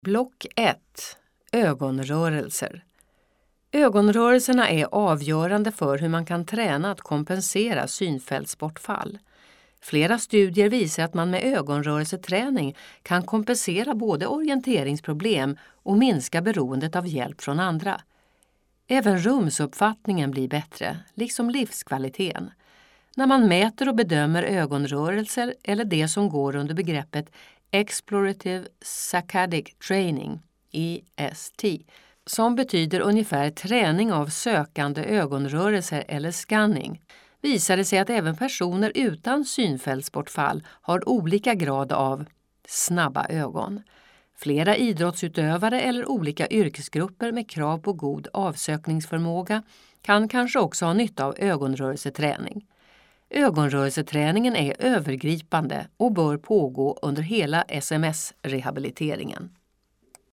Block 1. Ögonrörelser. Ögonrörelserna är avgörande för hur man kan träna att kompensera synfältsbortfall. Flera studier visar att man med ögonrörelseträning kan kompensera både orienteringsproblem och minska beroendet av hjälp från andra. Även rumsuppfattningen blir bättre, liksom livskvaliteten. När man mäter och bedömer ögonrörelser eller det som går under begreppet Explorative Saccadic Training, EST, som betyder ungefär träning av sökande ögonrörelser eller scanning, visar det sig att även personer utan synfältsbortfall har olika grad av snabba ögon. Flera idrottsutövare eller olika yrkesgrupper med krav på god avsökningsförmåga kan kanske också ha nytta av ögonrörelseträning. Ögonrörelseträningen är övergripande och bör pågå under hela SMS-rehabiliteringen.